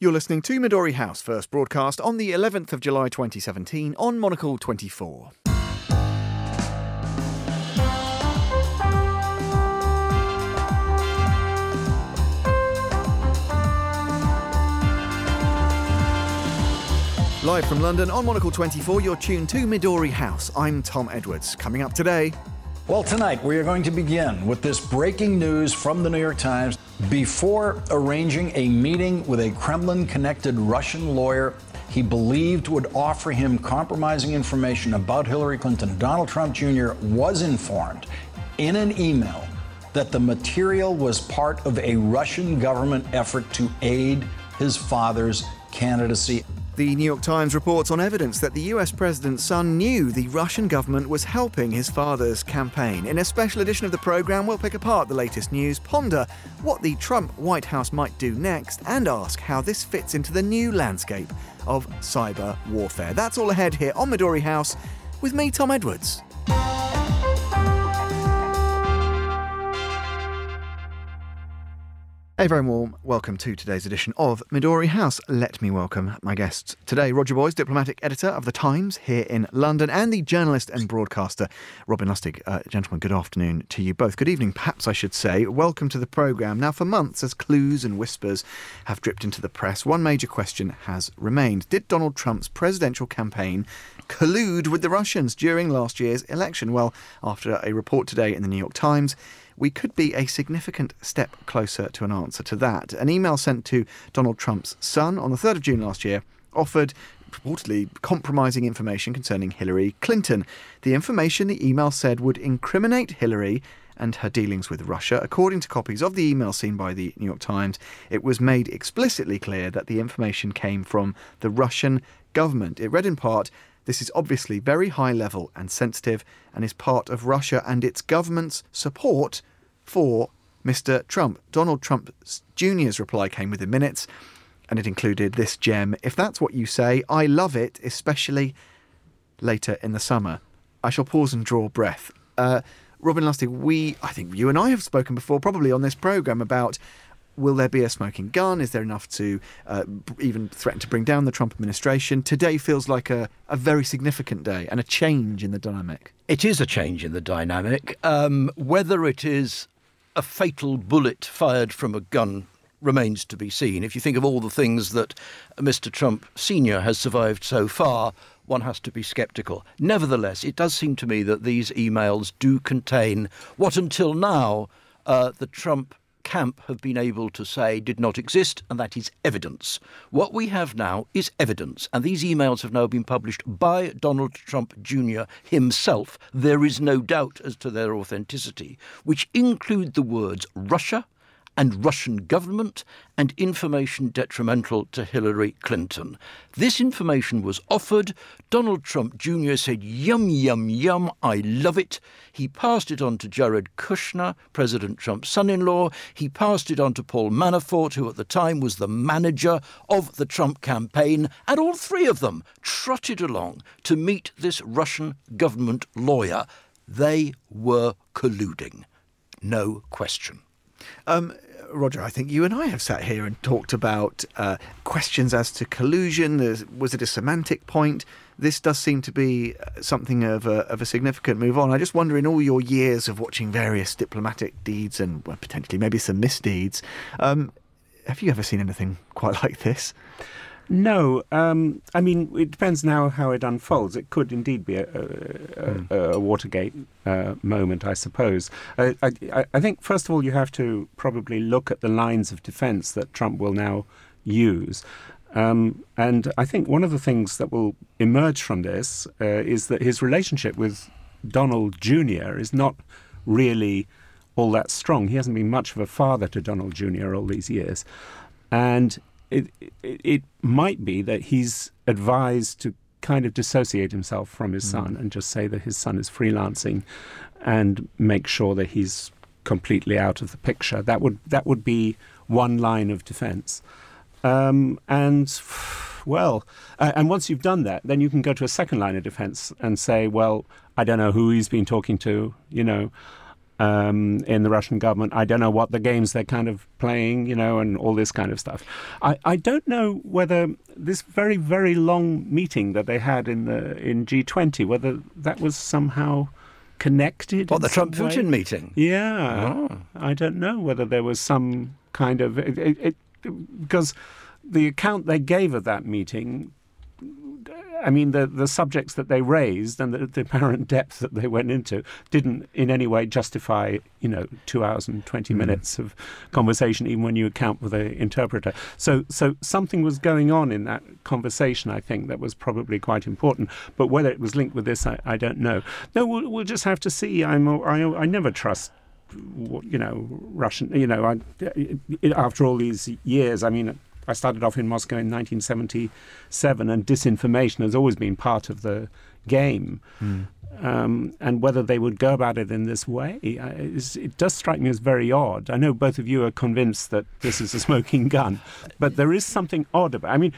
You're listening to Midori House, first broadcast on the 11th of July 2017 on Monocle 24. Live from London on Monocle 24, you're tuned to Midori House. I'm Tom Edwards. Coming up today... Well, tonight we are going to begin with this breaking news from the New York Times. Before arranging a meeting with a Kremlin-connected Russian lawyer he believed would offer him compromising information about Hillary Clinton, Donald Trump Jr. was informed in an email that the material was part of a Russian government effort to aid his father's candidacy. The New York Times reports on evidence that the US president's son knew the Russian government was helping his father's campaign. In a special edition of the programme, we'll pick apart the latest news, ponder what the Trump White House might do next, and ask how this fits into the new landscape of cyber warfare. That's all ahead here on Midori House with me, Tom Edwards. A very warm welcome to today's edition of Midori House. Let me welcome my guests today. Roger Boys, diplomatic editor of The Times here in London, and the journalist and broadcaster Robin Lustig. Gentlemen, good afternoon to you both. Good evening, perhaps I should say. Welcome to the programme. Now, for months, as clues and whispers have dripped into the press, one major question has remained. Did Donald Trump's presidential campaign collude with the Russians during last year's election? Well, after a report today in the New York Times, we could be a significant step closer to an answer to that. An email sent to Donald Trump's son on the 3rd of June last year offered purportedly compromising information concerning Hillary Clinton. The information, the email said, would incriminate Hillary and her dealings with Russia. According to copies of the email seen by the New York Times, it was made explicitly clear that the information came from the Russian government. It read in part, "This is obviously very high level and sensitive and is part of Russia and its government's support for Mr. Trump." Donald Trump Jr.'s reply came within minutes, and it included this gem: "If that's what you say, I love it, especially later in the summer." I shall pause and draw breath. Robin Lustig, I think you and I have spoken before, probably on this programme, about will there be a smoking gun? Is there enough to even threaten to bring down the Trump administration? Today feels like a very significant day and a change in the dynamic. It is a change in the dynamic. Whether it is a fatal bullet fired from a gun remains to be seen. If you think of all the things that Mr. Trump Sr. has survived so far, one has to be sceptical. Nevertheless, it does seem to me that these emails do contain what until now the Trump camp have been able to say did not exist, and that is evidence. What we have now is evidence, and these emails have now been published by Donald Trump Jr. himself. There is no doubt as to their authenticity, which include the words Russia and Russian government and information detrimental to Hillary Clinton. This information was offered. Donald Trump Jr. said, "Yum, yum, yum, I love it." He passed it on to Jared Kushner, President Trump's son-in-law. He passed it on to Paul Manafort, who at the time was the manager of the Trump campaign, and all three of them trotted along to meet this Russian government lawyer. They were colluding. No question. Roger, I think you and I have sat here and talked about questions as to collusion. Was it a semantic point? This does seem to be something of a significant move on. I just wonder, in all your years of watching various diplomatic deeds and potentially maybe some misdeeds, have you ever seen anything quite like this? No. I mean, it depends now how it unfolds. It could indeed be a Watergate moment, I suppose. I think, first of all, you have to probably look at the lines of defence that Trump will now use. And I think one of the things that will emerge from this is that his relationship with Donald Jr. is not really all that strong. He hasn't been much of a father to Donald Jr. all these years. And it might be that he's advised to kind of dissociate himself from his son and just say that his son is freelancing and make sure that he's completely out of the picture. That would be one line of defense. And once you've done that, then you can go to a second line of defense and say, well, I don't know who he's been talking to, in the Russian government. I don't know what the games they're kind of playing, and all this kind of stuff. I don't know whether this very, very long meeting that they had in G20, whether that was somehow connected. What, the Trump-Putin meeting? Yeah. Oh. I don't know whether there was some kind of... because the account they gave of that meeting... I mean, the subjects that they raised and the apparent depth that they went into didn't in any way justify, 2 hours and 20 minutes of conversation, even when you account for the interpreter. So something was going on in that conversation, I think, that was probably quite important. But whether it was linked with this, I don't know. No, we'll just have to see. I never trust, Russian, after all these years, I mean... I started off in Moscow in 1977, and disinformation has always been part of the game. And whether they would go about it in this way, it does strike me as very odd. I know both of you are convinced that this is a smoking gun, but there is something odd about it. I mean,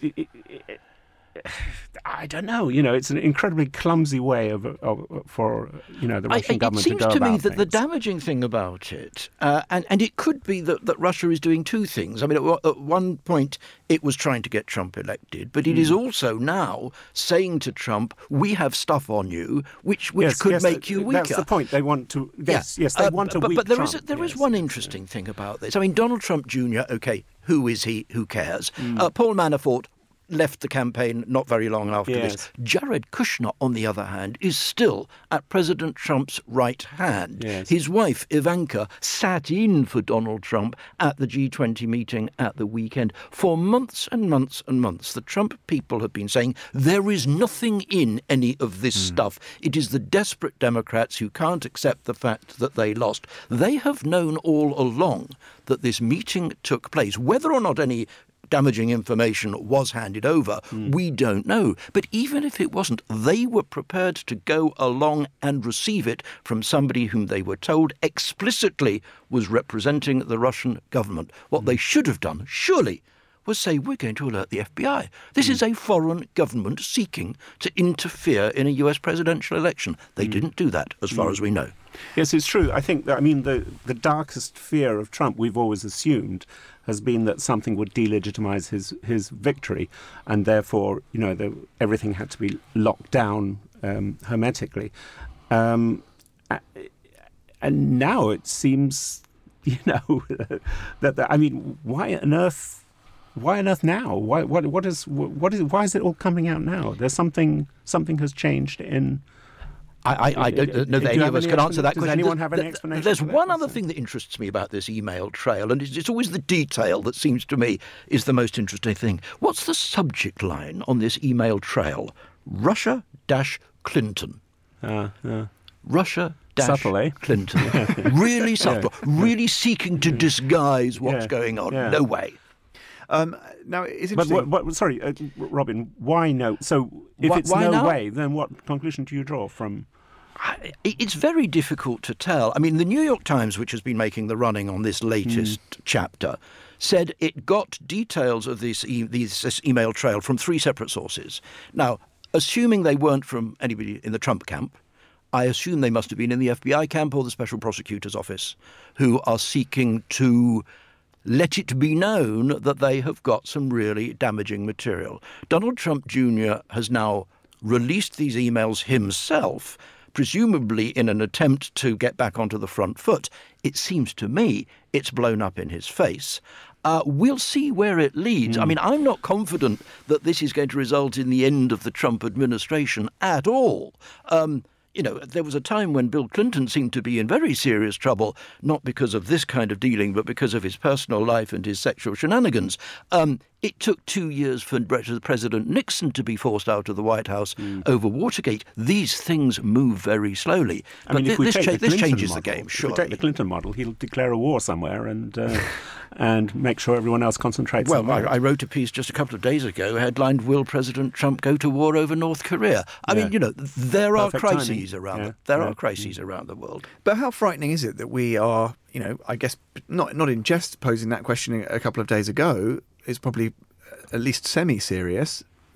I don't know. It's an incredibly clumsy way for the Russian government to go about things. It seems to me that the damaging thing about it, and it could be that Russia is doing two things. I mean, at one point it was trying to get Trump elected, but it is also now saying to Trump, "We have stuff on you, which could make you weaker." That's the point. They want to. Yes, they want to weak But Trump. There is one interesting thing about this. I mean, Donald Trump Jr. Okay, who is he? Who cares? Paul Manafort left the campaign not very long after this. Jared Kushner, on the other hand, is still at President Trump's right hand. Yes. His wife, Ivanka, sat in for Donald Trump at the G20 meeting at the weekend. For months and months and months, the Trump people have been saying there is nothing in any of this stuff. It is the desperate Democrats who can't accept the fact that they lost. They have known all along that this meeting took place. Whether or not any damaging information was handed over, we don't know. But even if it wasn't, they were prepared to go along and receive it from somebody whom they were told explicitly was representing the Russian government. What they should have done, surely, was say, we're going to alert the FBI. This is a foreign government seeking to interfere in a US presidential election. They didn't do that, as far as we know. Yes, it's true. I think that, the darkest fear of Trump, we've always assumed, has been that something would delegitimize his victory, and therefore, everything had to be locked down hermetically. And now it seems, why on earth now? Why is it all coming out now? There's something has changed in. I don't know that any of us can answer that question. Does anyone have any explanation? There's one other thing that interests me about this email trail, and it's always the detail that seems to me is the most interesting thing. What's the subject line on this email trail? Russia-Clinton. Russia-Clinton. Really subtle. Really seeking to disguise what's going on. Yeah. No way. Now, it's interesting. But sorry, Robin, why no? So if it's why no now? way, then what conclusion do you draw from? It's very difficult to tell. I mean, the New York Times, which has been making the running on this latest chapter, said it got details of this email trail from 3 separate sources. Now, assuming they weren't from anybody in the Trump camp, I assume they must have been in the FBI camp or the Special Prosecutor's Office, who are seeking to let it be known that they have got some really damaging material. Donald Trump Jr. has now released these emails himself, presumably in an attempt to get back onto the front foot. It seems to me it's blown up in his face. We'll see where it leads. I mean, I'm not confident that this is going to result in the end of the Trump administration at all. There was a time when Bill Clinton seemed to be in very serious trouble, not because of this kind of dealing, but because of his personal life and his sexual shenanigans. It took 2 years for President Nixon to be forced out of the White House over Watergate. These things move very slowly. But this changes the game, sure. If we take the Clinton model, he'll declare a war somewhere and make sure everyone else concentrates on that. I wrote a piece just a couple of days ago headlined, "Will President Trump Go to War Over North Korea?" I mean, there are crises around crises around the world. But how frightening is it that we are, I guess, not in jest posing that question a couple of days ago, is probably at least semi-serious,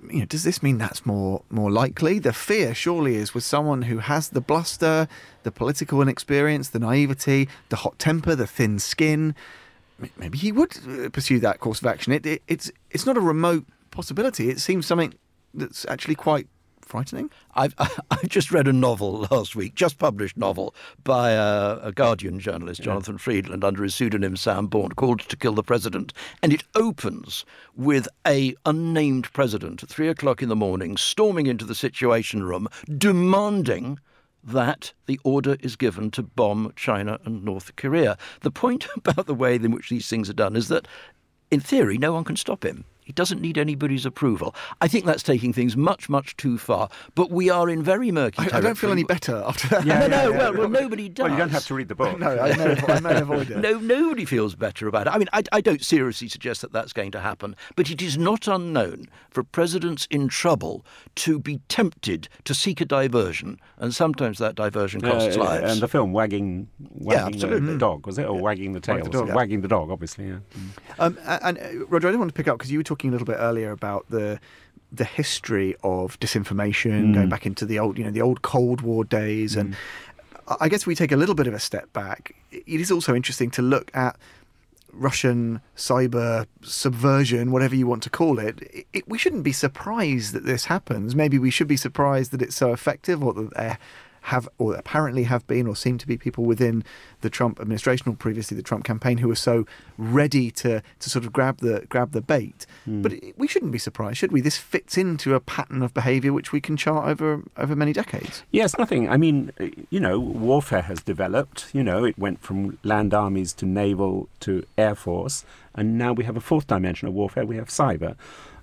does this mean that's more likely? The fear surely is with someone who has the bluster, the political inexperience, the naivety, the hot temper, the thin skin. Maybe he would pursue that course of action. It's not a remote possibility. It seems something that's actually quite frightening. I just read a novel last week, just published novel, by a Guardian journalist, Jonathan Friedland, under his pseudonym Sam Bourne, called To Kill the President. And it opens with a unnamed president at 3 o'clock in the morning storming into the Situation Room, demanding that the order is given to bomb China and North Korea. The point about the way in which these things are done is that, in theory, no one can stop him. He doesn't need anybody's approval. I think that's taking things much, much too far. But we are in very murky territory. I don't feel any better after that. Well, nobody does. Well, you don't have to read the book. No, I may avoid it. No, nobody feels better about it. I mean, I don't seriously suggest that that's going to happen, but it is not unknown for presidents in trouble to be tempted to seek a diversion, and sometimes that diversion costs lives. And the film Wagging the Dog, was it? Or Wagging the Tail? Wagging the Dog, obviously, yeah. And Roger, I did want to pick up, because you were talking a little bit earlier about the history of disinformation going back into the old Cold War days, and I guess if we take a little bit of a step back, it is also interesting to look at Russian cyber subversion, whatever you want to call it. We shouldn't be surprised that this happens. Maybe we should be surprised that it's so effective, or that there apparently have been, or seem to be, people within the Trump administration, or previously the Trump campaign, who are so ready to sort of grab the bait. But we shouldn't be surprised, should we? This fits into a pattern of behaviour which we can chart over many decades. Yes, nothing. I mean, warfare has developed. It went from land armies to naval to air force, and now we have a fourth dimension of warfare. We have cyber.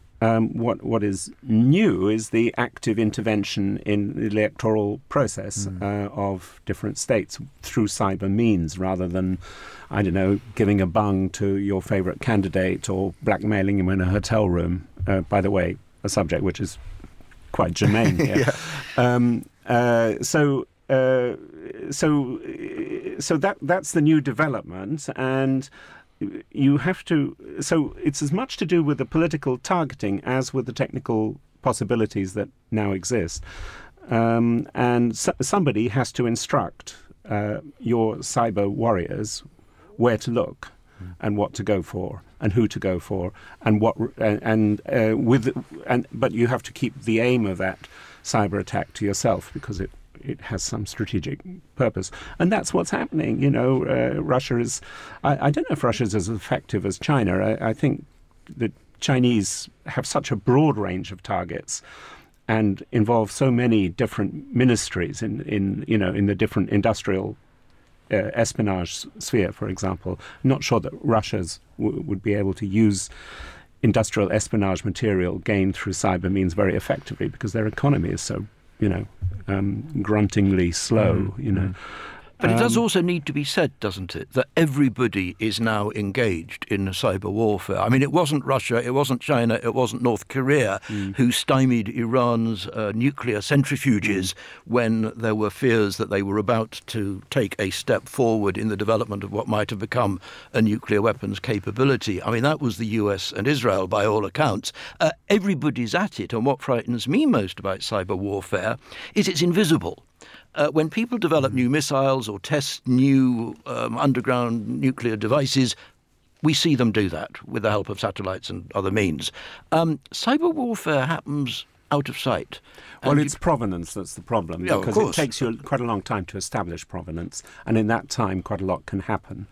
What is new is the active intervention in the electoral process of different states through cyber means, rather than, I don't know, giving a bung to your favourite candidate or blackmailing him in a hotel room. By the way, a subject which is quite germane here. So that's the new development, and you have to. So it's as much to do with the political targeting as with the technical possibilities that now exist. And somebody has to instruct your cyber warriors where to look and what to go for and who to go for and but you have to keep the aim of that cyber attack to yourself, because it has some strategic purpose. And that's what's happening. Russia is... I don't know if Russia is as effective as China. I think the Chinese have such a broad range of targets and involve so many different ministries in the different industrial espionage sphere, for example. I'm not sure that Russia's would be able to use industrial espionage material gained through cyber means very effectively, because their economy is so gruntingly slow, But it does also need to be said, doesn't it, that everybody is now engaged in cyber warfare. I mean, it wasn't Russia, it wasn't China, it wasn't North Korea who stymied Iran's nuclear centrifuges when there were fears that they were about to take a step forward in the development of what might have become a nuclear weapons capability. I mean, that was the US and Israel, by all accounts. Everybody's at it, and what frightens me most about cyber warfare is it's invisible. When people develop new missiles or test new underground nuclear devices, we see them do that with the help of satellites and other means. Cyber warfare happens out of sight. Well, it's provenance that's the problem, because it takes you quite a long time to establish provenance, and in that time quite a lot can happen.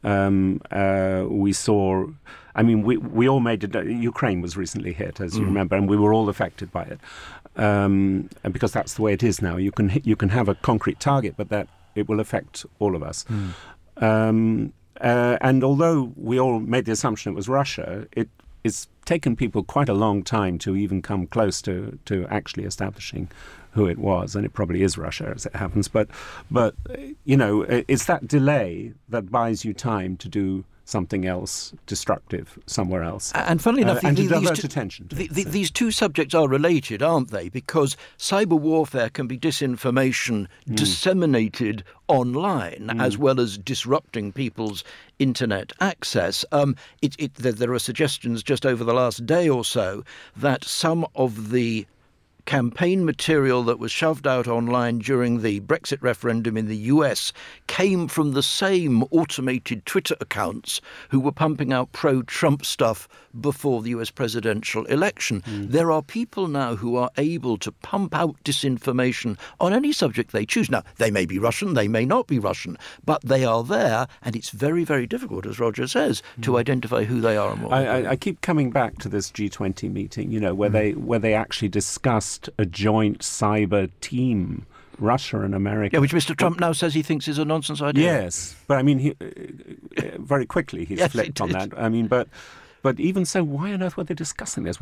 We saw... I mean, we all made it... Ukraine was recently hit, as you remember, and we were all affected by it. And because that's the way it is now. You can have a concrete target, but that it will affect all of us. And although we all made the assumption it was Russia, it's taken people quite a long time to even come close to actually establishing who it was, and it probably is Russia, as it happens. But it's that delay that buys you time to do something else destructive somewhere else. And funnily enough, and to divert attention to it. These two subjects are related, aren't they? Because cyber warfare can be disinformation disseminated online as well as disrupting people's internet access. There are suggestions just over the last day or so that some of the campaign material that was shoved out online during the Brexit referendum in the US came from the same automated Twitter accounts who were pumping out pro-Trump stuff before the US presidential election. There are people now who are able to pump out disinformation on any subject they choose. Now, they may be Russian, they may not be Russian, but they are there, and it's very, very difficult, as Roger says, to identify who they are and what I keep coming back to this G20 meeting, where they actually discussed a joint cyber team, Russia and America. Yeah, which Mr. Trump now says he thinks is a nonsense idea. Yes, but I mean, he, very quickly he's flipped on that. I mean, but even so, why on earth were they discussing this?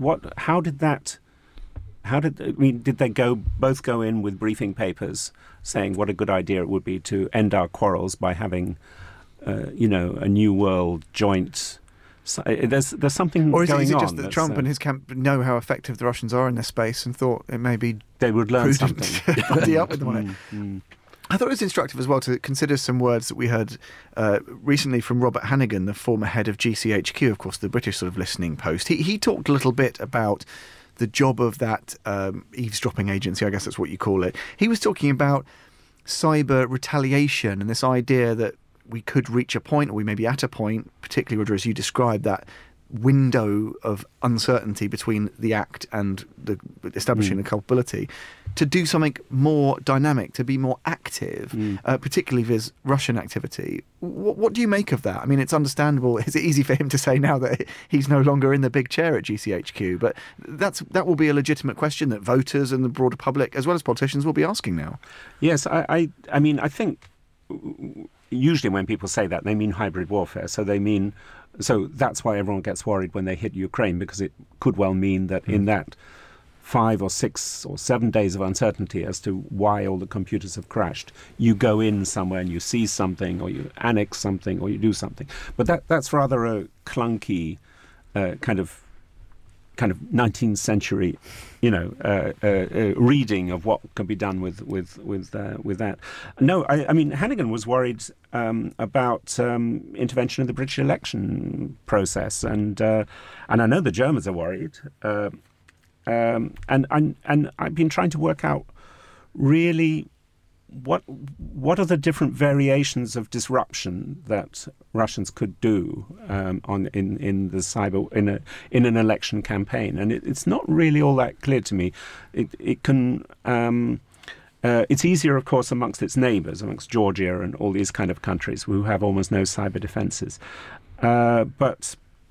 Did they both go in with briefing papers saying what a good idea it would be to end our quarrels by having, a new world joint? There's something going on. Or is it just that Trump and his camp know how effective the Russians are in this space and thought it may be they would learn something to buddy up with them on it? I thought it was instructive as well to consider some words that we heard recently from Robert Hannigan, the former head of GCHQ, of course, the British sort of listening post. He talked a little bit about the job of that eavesdropping agency, I guess that's what you call it. He was talking about cyber retaliation and this idea that we could reach a point, or we may be at a point, particularly, Roger, as you described, that window of uncertainty between the act and the establishing the culpability, to do something more dynamic, to be more active, particularly with Russian activity. What do you make of that? I mean, it's understandable. Is it easy for him to say now that he's no longer in the big chair at GCHQ? But that will be a legitimate question that voters and the broader public, as well as politicians, will be asking now. Yes, I mean, I think usually when people say that, they mean hybrid warfare. So that's why everyone gets worried when they hit Ukraine, because it could well mean that in that 5 or 6 or 7 days of uncertainty as to why all the computers have crashed, you go in somewhere and you seize something, or you annex something, or you do something. But that's rather a clunky kind of 19th century, reading of what can be done with that. No, I mean, Hannigan was worried about intervention in the British election process, and I know the Germans are worried, and I've been trying to work out really what are the different variations of disruption that Russians could do in the cyber in an election campaign, and it's not really all that clear to me. It can it's easier, of course, amongst its neighbours, amongst Georgia and all these kind of countries who have almost no cyber defences. But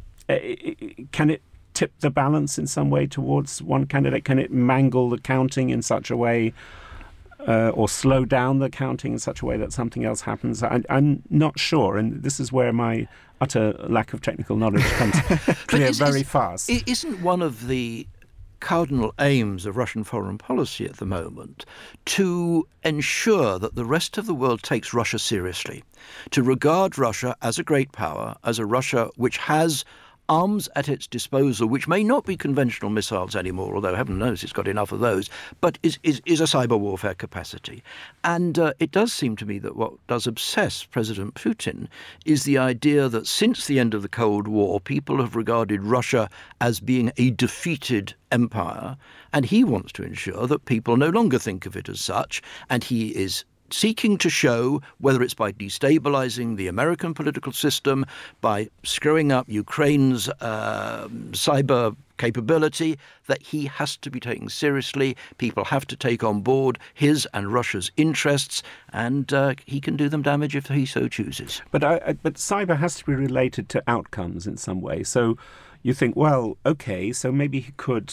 can it tip the balance in some way towards one candidate? Can it mangle the counting in such a way? Or slow down the counting in such a way that something else happens? I'm not sure, and this is where my utter lack of technical knowledge comes clear very fast. Isn't one of the cardinal aims of Russian foreign policy at the moment to ensure that the rest of the world takes Russia seriously, to regard Russia as a great power, as a Russia which has arms at its disposal, which may not be conventional missiles anymore, although heaven knows it's got enough of those, but is a cyber warfare capacity. And it does seem to me that what does obsess President Putin is the idea that since the end of the Cold War, people have regarded Russia as being a defeated empire, and he wants to ensure that people no longer think of it as such, and he is seeking to show, whether it's by destabilizing the American political system, by screwing up Ukraine's cyber capability, that he has to be taken seriously. People have to take on board his and Russia's interests, and he can do them damage if he so chooses. But cyber has to be related to outcomes in some way. So you think, well, okay, so maybe he could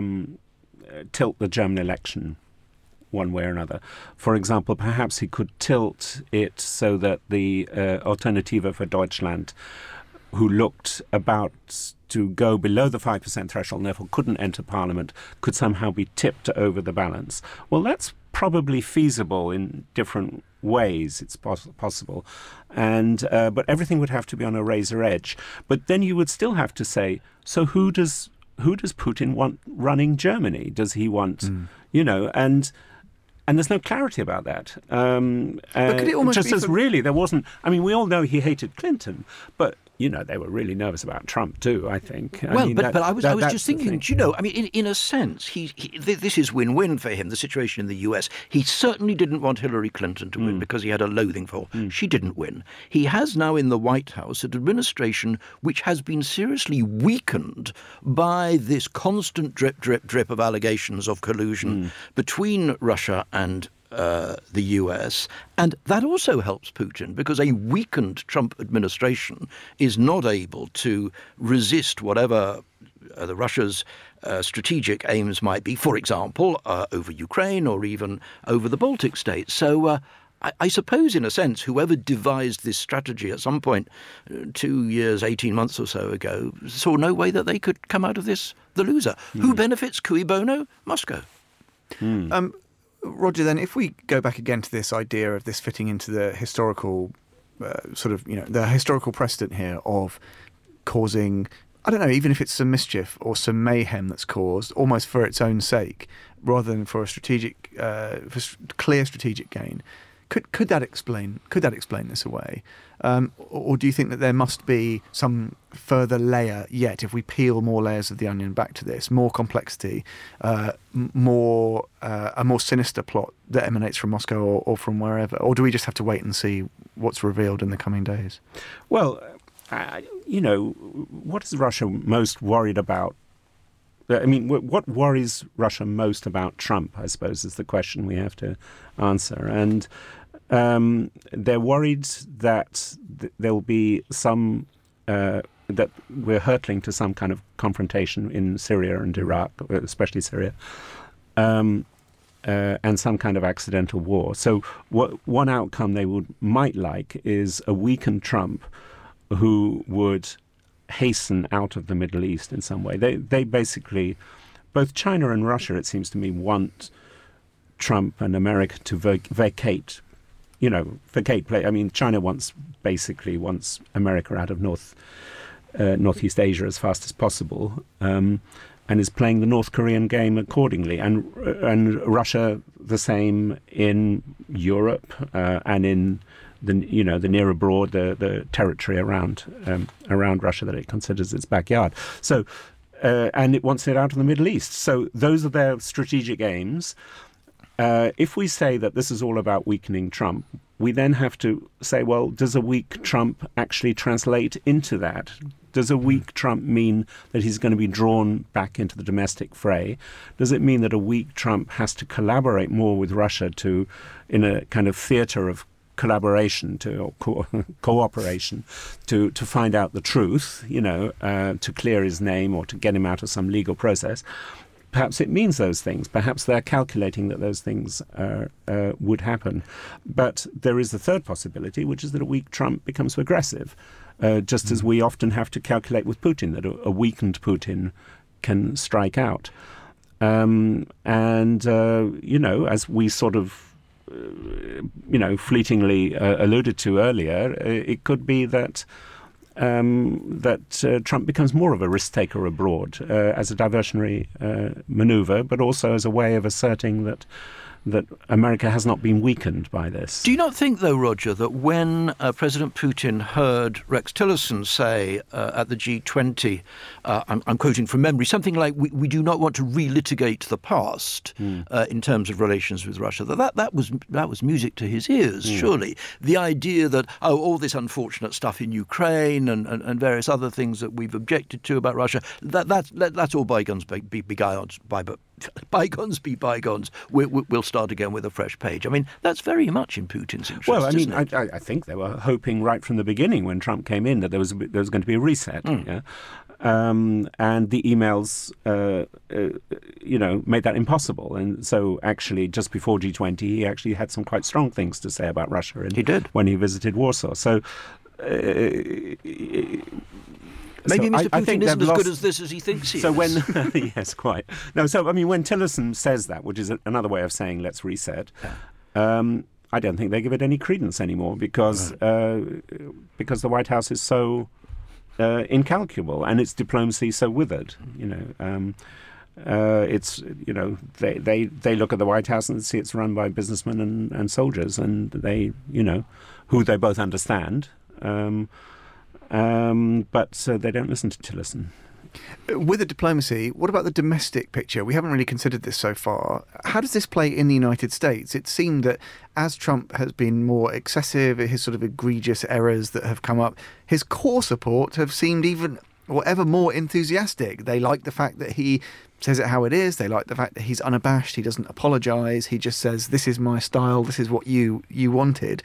tilt the German election one way or another. For example, perhaps he could tilt it so that the Alternative for Deutschland, who looked about to go below the 5% threshold and therefore couldn't enter parliament, could somehow be tipped over the balance. Well, that's probably feasible in different ways. It's possible, and but everything would have to be on a razor edge. But then you would still have to say, so who does Putin want running Germany? Does he want, and there's no clarity about that. But could it almost just be as really there wasn't. I mean, we all know he hated Clinton, but they were really nervous about Trump too, I think. I was just thinking, in a sense, this is win-win for him, the situation in the US. He certainly didn't want Hillary Clinton to win because he had a loathing for her. She didn't win. He has now in the White House an administration which has been seriously weakened by this constant drip, drip, drip of allegations of collusion between Russia and the US, and that also helps Putin because a weakened Trump administration is not able to resist whatever the Russia's strategic aims might be, for example, over Ukraine or even over the Baltic states. So I suppose, in a sense, whoever devised this strategy at some point 2 years, 18 months or so ago, saw no way that they could come out of this the loser. Who benefits? Cui bono? Moscow. Roger, then, if we go back again to this idea of this fitting into the historical the historical precedent here of causing, I don't know, even if it's some mischief or some mayhem that's caused almost for its own sake, rather than for a clear strategic gain, could that explain this away? Or do you think that there must be some further layer yet, if we peel more layers of the onion back to this, more complexity, a more sinister plot that emanates from Moscow or from wherever? Or do we just have to wait and see what's revealed in the coming days? Well, what is Russia most worried about? I mean, what worries Russia most about Trump, I suppose, is the question we have to answer. And they're worried that there'll be some, that we're hurtling to some kind of confrontation in Syria and Iraq, especially Syria, and some kind of accidental war. So one outcome they might like is a weakened Trump who would hasten out of the Middle East in some way. They basically, both China and Russia, it seems to me, want Trump and America to vacate play. I mean, China wants America out of Northeast Asia as fast as possible, and is playing the North Korean game accordingly. And Russia the same in Europe and in the near abroad, the territory around Russia that it considers its backyard. So, and it wants it out of the Middle East. So those are their strategic aims. If we say that this is all about weakening Trump, we then have to say, well, does a weak Trump actually translate into that? Does a weak Trump mean that he's going to be drawn back into the domestic fray? Does it mean that a weak Trump has to collaborate more with Russia in a kind of theater of collaboration or cooperation to find out the truth, to clear his name or to get him out of some legal process? Perhaps it means those things. Perhaps they're calculating that those things would happen. But there is the third possibility, which is that a weak Trump becomes aggressive, just as we often have to calculate with Putin, that a weakened Putin can strike out. As we sort of, fleetingly alluded to earlier, it could be that Trump becomes more of a risk-taker abroad as a diversionary maneuver, but also as a way of asserting that America has not been weakened by this. Do you not think, though, Roger, that when President Putin heard Rex Tillerson say at the G20, I'm quoting from memory, something like, we do not want to relitigate the past in terms of relations with Russia, that was music to his ears, surely. The idea that, all this unfortunate stuff in Ukraine and various other things that we've objected to about Russia, that's all bygones be bygones. Bygones be bygones. We'll start again with a fresh page. I mean, that's very much in Putin's interest. Well, I mean, I think they were hoping right from the beginning when Trump came in that there was going to be a reset. Yeah? And the emails, made that impossible. And so, actually, just before G20, he actually had some quite strong things to say about Russia. He did when he visited Warsaw. So. Maybe Mr. I Putin think isn't they've as good lost- as this as he thinks he So is. when yes, quite. No, so I mean, when Tillerson says that, which is another way of saying let's reset, I don't think they give it any credence anymore because the White House is so incalculable and its diplomacy so withered. It's they look at the White House and see it's run by businessmen and soldiers, and they who they both understand. But they don't listen to Tillerson. With the diplomacy, what about the domestic picture? We haven't really considered this so far. How does this play in the United States? It seemed that as Trump has been more excessive, his sort of egregious errors that have come up, his core support have seemed even or ever more enthusiastic. They like the fact that he says it how it is. They like the fact that he's unabashed. He doesn't apologise. He just says, this is my style. This is what you wanted.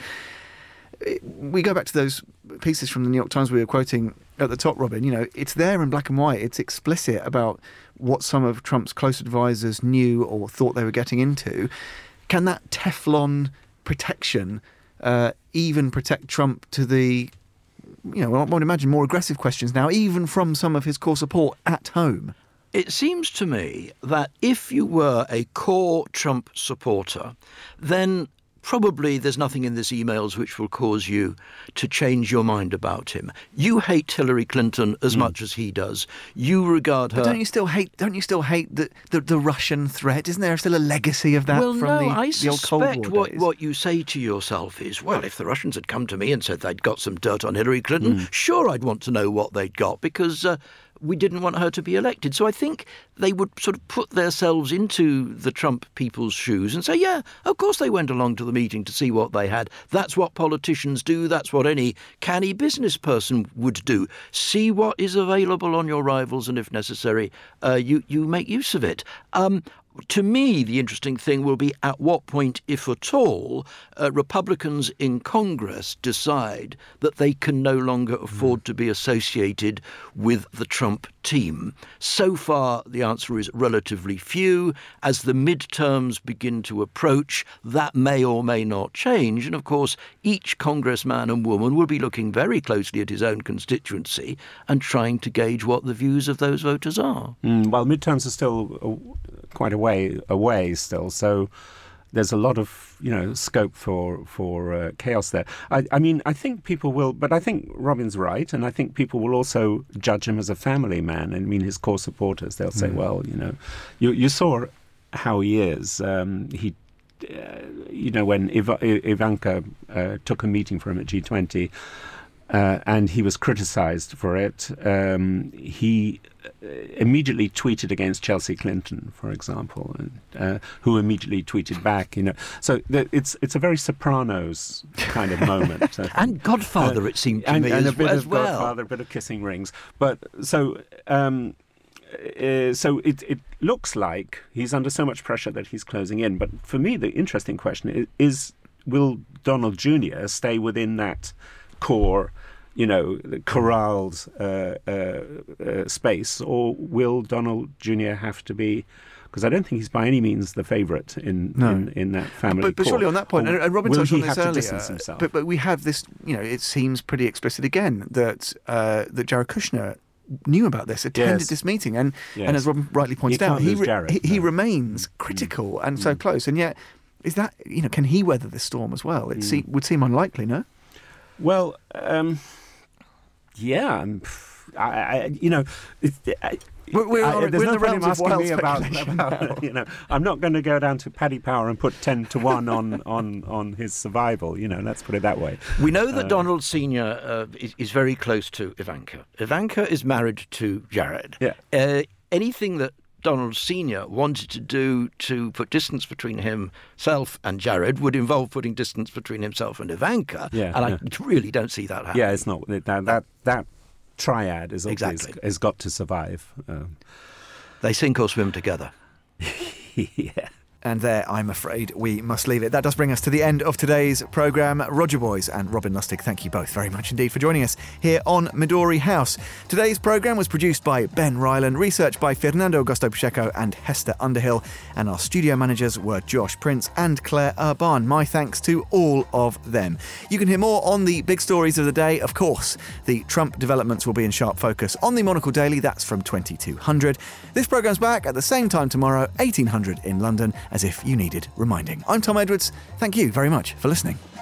We go back to those pieces from the New York Times we were quoting at the top, Robin. It's there in black and white. It's explicit about what some of Trump's close advisors knew or thought they were getting into. Can that Teflon protection even protect Trump to the, I would imagine more aggressive questions now, even from some of his core support at home? It seems to me that if you were a core Trump supporter, then probably there's nothing in this emails which will cause you to change your mind about him. You hate Hillary Clinton as much as he does. You regard her. But don't you still hate the Russian threat? Isn't there still a legacy of that from the old Cold War days? I suspect what you say to yourself is, well, if the Russians had come to me and said they'd got some dirt on Hillary Clinton, sure, I'd want to know what they'd got, because we didn't want her to be elected. So I think they would sort of put themselves into the Trump people's shoes and say, yeah, of course they went along to the meeting to see what they had. That's what politicians do. That's what any canny business person would do. See what is available on your rivals, and if necessary, you make use of it. To me, the interesting thing will be at what point, if at all, Republicans in Congress decide that they can no longer afford to be associated with the Trump team. So far, the answer is relatively few. As the midterms begin to approach, that may or may not change. And of course, each congressman and woman will be looking very closely at his own constituency and trying to gauge what the views of those voters are. Well, midterms are still quite a way away still, so there's a lot of scope for chaos there. I mean, I think people will, but I think Robin's right, and I think people will also judge him as a family man. I mean, his core supporters, they'll say, well, you saw how he is. He, when Ivanka took a meeting for him at G20, and he was criticised for it, he immediately tweeted against Chelsea Clinton, for example, and, who immediately tweeted back. So it's a very Sopranos kind of moment. And Godfather, it seemed to me, and as, a bit as of well. Godfather, a bit of kissing rings. But so it looks like he's under so much pressure that he's closing in. But for me, the interesting question is will Donald Jr. stay within that core, corralled space, or will Donald Jr. have to be? Because I don't think he's by any means the favourite in that family. But surely on that point, and Robin touched on this earlier. But we have this. It seems pretty explicit again that Jared Kushner knew about this, attended this meeting, and as Robin rightly pointed out, he remains critical and so close, and yet is that can he weather this storm as well? It would seem unlikely, no? Well, yeah, there's no point in asking me about I'm not going to go down to Paddy Power and put 10-1 on his survival. Let's put it that way. We know that Donald Sr. is very close to Ivanka. Ivanka is married to Jared. Yeah. Anything that Donald Sr. wanted to do to put distance between himself and Jared would involve putting distance between himself and Ivanka. I really don't see that happening. Yeah, it's not that triad has got to survive. They sink or swim together. Yeah. And there, I'm afraid we must leave it. That does bring us to the end of today's programme. Roger Boys and Robin Lustig, thank you both very much indeed for joining us here on Midori House. Today's programme was produced by Ben Ryland, research by Fernando Augusto Pacheco and Hester Underhill, and our studio managers were Josh Prince and Claire Urban. My thanks to all of them. You can hear more on the big stories of the day. Of course, the Trump developments will be in sharp focus on the Monocle Daily. That's from 2200. This programme's back at the same time tomorrow, 1800 in London, as if you needed reminding. I'm Tom Edwards. Thank you very much for listening.